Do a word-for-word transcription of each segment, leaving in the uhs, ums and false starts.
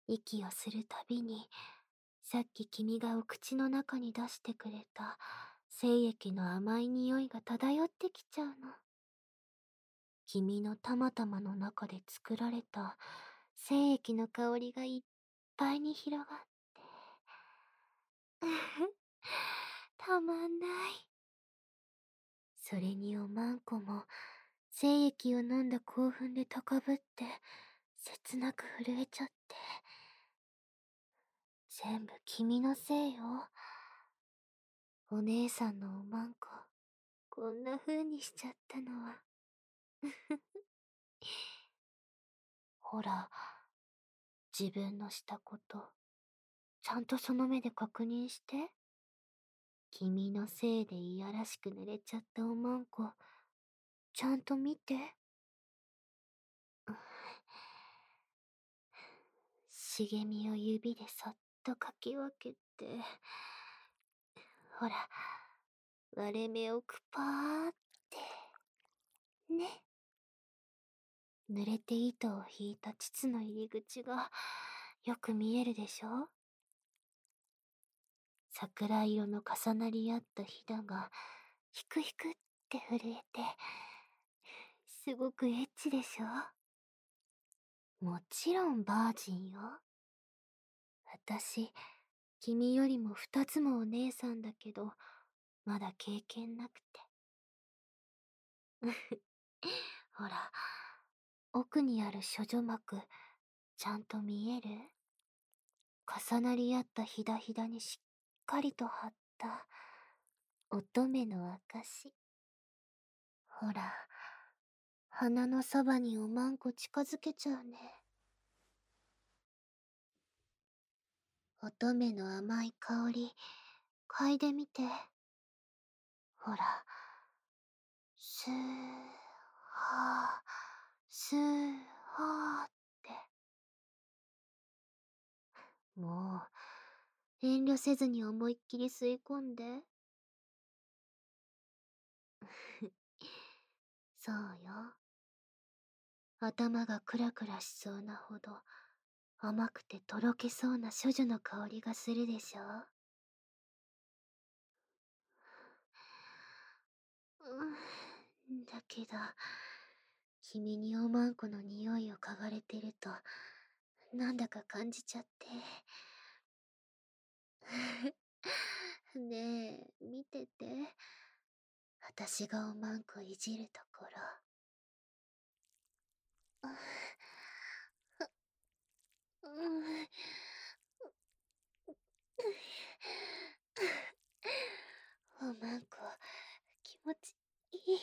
息をするたびに、さっき君がお口の中に出してくれた精液の甘い匂いが漂ってきちゃうの。君のたまたまの中で作られた精液の香りがいっぱいに広がって、うふたまんない。それにおまんこも精液を飲んだ興奮で高ぶって切なく震えちゃって、全部君のせいよ。お姉さんのおまんこ、こんな風にしちゃったのは。ほら、自分のしたこと、ちゃんとその目で確認して。君のせいでいやらしく濡れちゃったおまんこ、ちゃんと見て。茂みを指でそっとかき分けて、ほら、割れ目をくぱーって、ね。濡れて糸を引いた膣の入り口がよく見えるでしょ。桜色の重なり合ったひだがひくひくって震えて、すごくエッチでしょ。もちろんバージンよ。私、君よりも二つもお姉さんだけど、まだ経験なくて。ほら、奥にある処女膜、ちゃんと見える？重なり合ったひだひだにしっかりと張った乙女の証。ほら、鼻のそばにおまんこ近づけちゃうね。乙女の甘い香り、嗅いでみて。ほら、スー、はー、スー、はーって。もう、遠慮せずに思いっきり吸い込んで。そうよ。頭がクラクラしそうなほど、甘くてとろけそうな処女の香りがするでしょ。うん、だけど、君におまんこの匂いを嗅がれてると、なんだか感じちゃって。ねえ、見てて。私がおまんこいじるところ。うん、おまんこ、気持ちいい。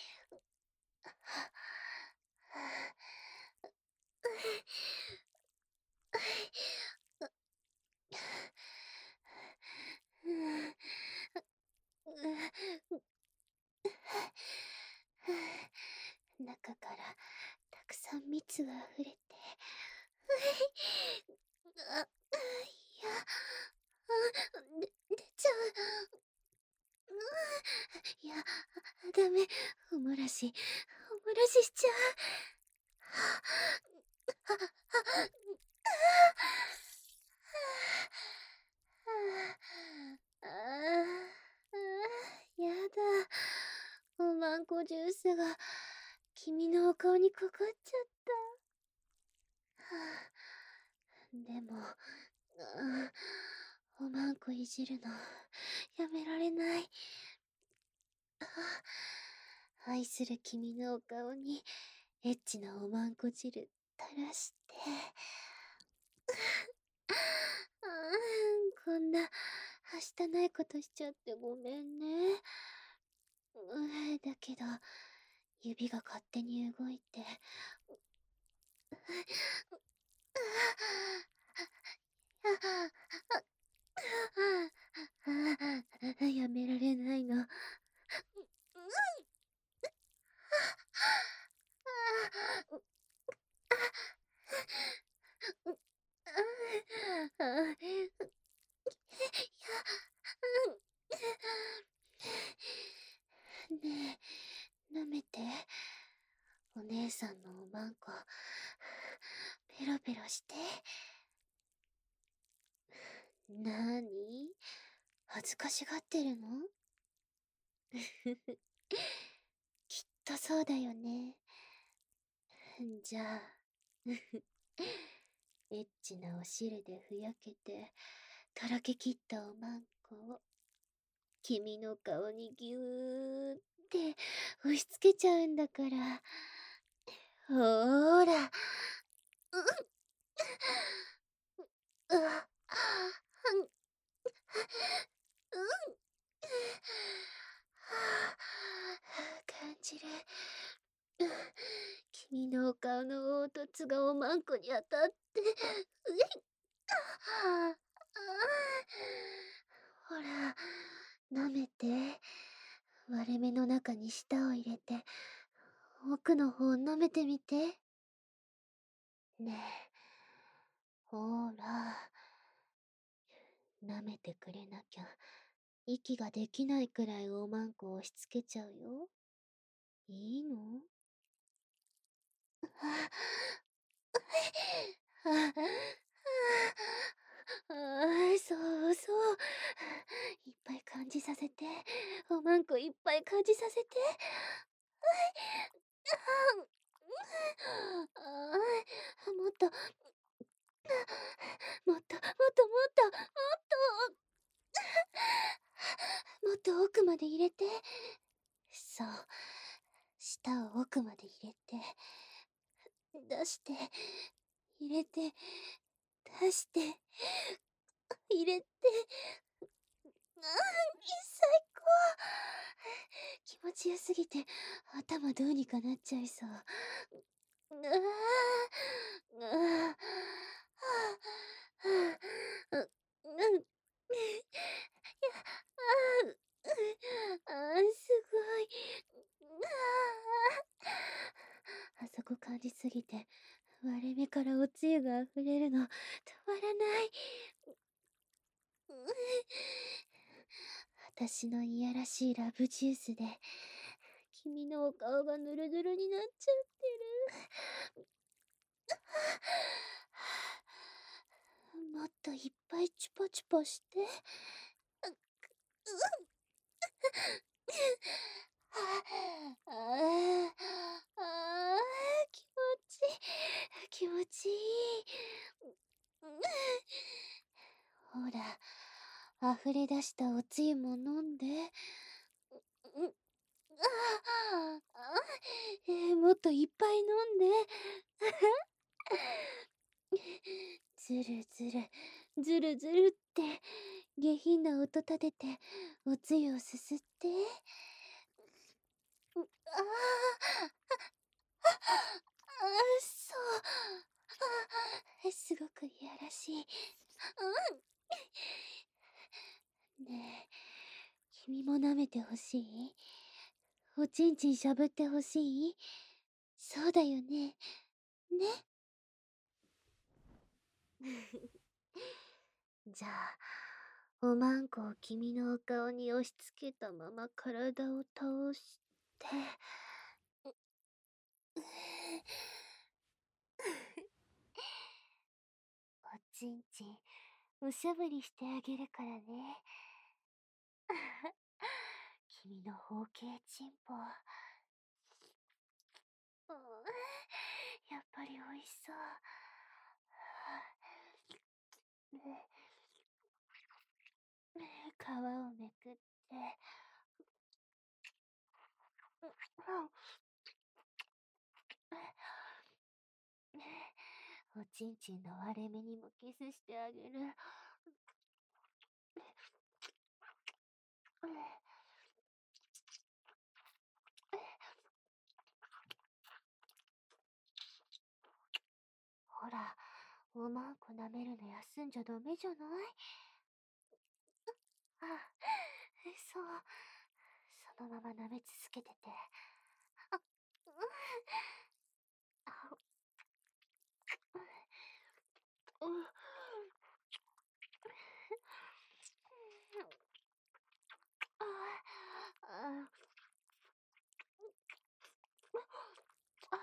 中からたくさん蜜が溢れて、あ、いや、あ、で、出ちゃう。いや、ダメ。おもらし、おもらししちゃう。あ、あ、あ、やだ。おまんこジュースが君のお顔にかかっちゃった。でも、おまんこいじるのやめられない。愛する君のお顔にエッチなおまんこ汁垂らして。あーこんなはしたないことしちゃってごめんね。うんだけど、指が勝手に動いて。やめられないの。ねえ、舐めて。お姉さんのおまんこ、ペロペロして。 なーに、恥ずかしがってるの？きっとそうだよね。じゃあ、エッチなお汁でふやけて、とろけきったおまんこを、君の顔にぎゅーって押し付けちゃうんだから。ほーら。う、う、あ、うん、うん、感じる。うん、君のお顔の凹凸がおまんこに当たって、ういっ、ああ、ほら、舐めて。割れ目の中に舌を入れて、奥の方舐めてみて。ねえ、ほーら、舐めてくれなきゃ、息ができないくらいおまんこを押し付けちゃうよ。いいの？あ、あ、あ、あ、そうそう。いっぱい感じさせて。おまんこいっぱい感じさせて。ああ、もっと、もっと、もっと、もっと、もっと、もっと奥まで入れて。そう。舌を奥まで入れて。出して、入れて、出して、入れて。ああ、最高。気持ちよすぎて、頭どうにかなっちゃいそう。うああ、うああ、はあ、う、うん。や、ああ、ああ、すごい。ああ、あそこ感じすぎて、割れ目からおつゆが溢れるの、止まらない。私のいやらしいラブジュースで、君のお顔がヌルヌルになっちゃってる。もっといっぱいチュポチュポして。あ、う、ああ、ああ、気持ちいい、気持ちいい。ほら、溢れ出したおつゆも飲んで。う、う、ああ、あ、えー、もっといっぱい飲んで。ずるずる、ずるずるって、下品な音立てて、おつゆをすすって。う、ああ、あ、あ、あ、そう。あ、すごくいやらしい。うん。ねえ、君も舐めてほしい？おちんちんしゃぶってほしい？そうだよね。ね。じゃあ、おまんこを君のお顔に押し付けたまま体を倒して、おちんちん、おしゃぶりしてあげるからね。君の包茎チンポ。うん、やっぱり美味しそう。ね、ね、皮をめくって、うん、ね、おちんちんの割れ目にもキスしてあげる。ほら、おまんこ舐めるの休んじゃダメじゃない？あ、そう。そのまま舐め続けてて。あ、うん、あ、うん、あ、あ、あ、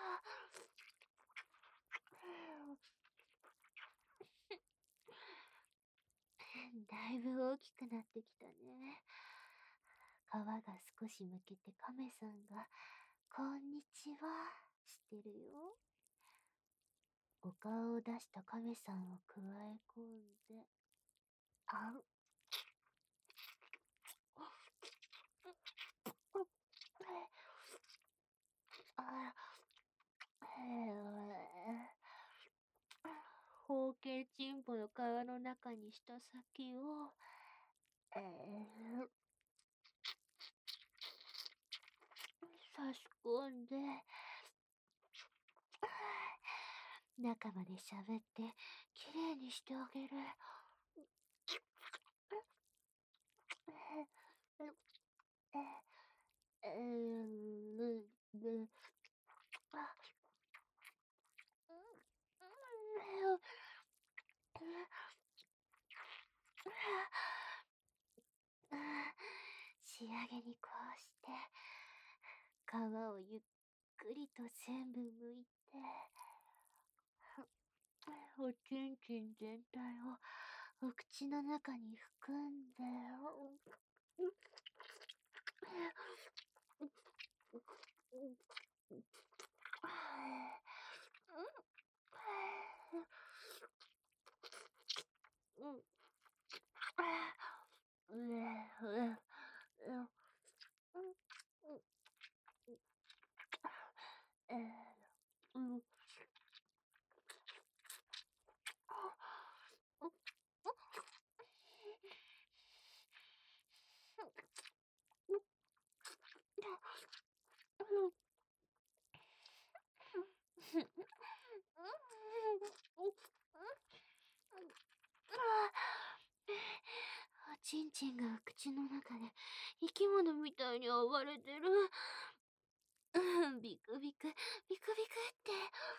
いぶ大きくなってきたね。皮が少しむけて亀さんが、こんにちは、してるよ。お顔を出した亀さんをくわえ込んで、あう。あ方形チンポの皮の中にした先を、えー、差し込んで、中までしゃぶって、きれいにしてあげる。えー、で、あ、仕上げにこうして、皮をゆっくりと全部剥いて、おちんちん全体をお口の中に含んで、おちんちんが口の中で生き物みたいに暴れてる。ビクビク、ビクビクって。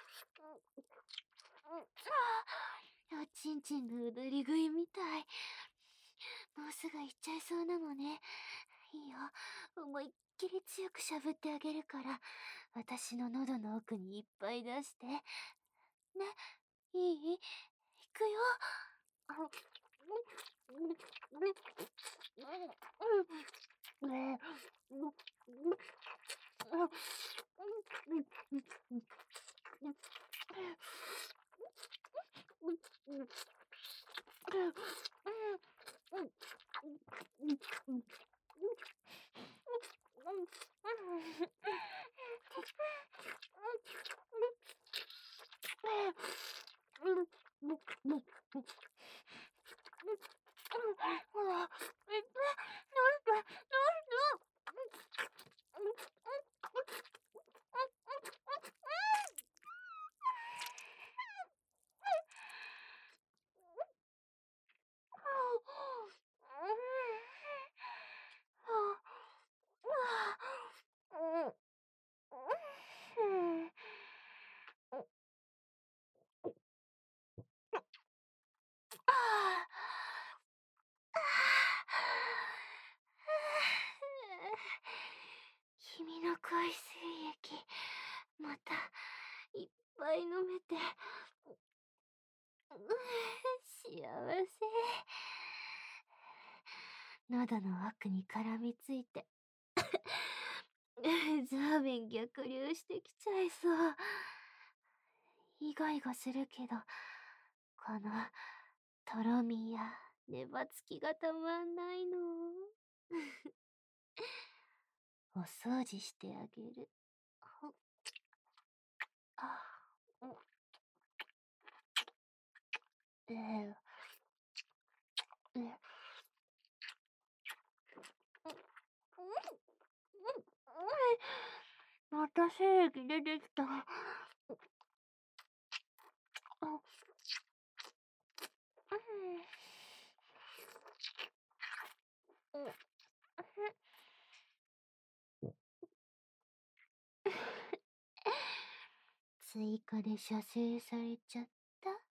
おちんちんの踊り食いみたい。もうすぐ行っちゃいそうなのね。いいよ。思いっきり強くしゃぶってあげるから、私の喉の奥にいっぱい出して。ね、いい？行くよ。君の恋水液、またいっぱい飲めて、幸せ。喉の奥に絡みついて、ザーメン逆流してきちゃいそう。イガイガするけど、このとろみや粘つきがたまんないの。お掃除してあげる。あ、えー、え、また精液出てきた。追加で射精されちゃった。は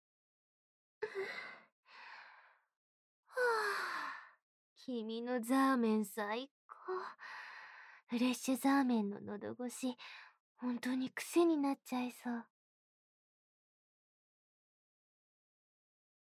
あ、君のザーメン最高。フレッシュザーメンの喉越し、本当に癖になっちゃいそう。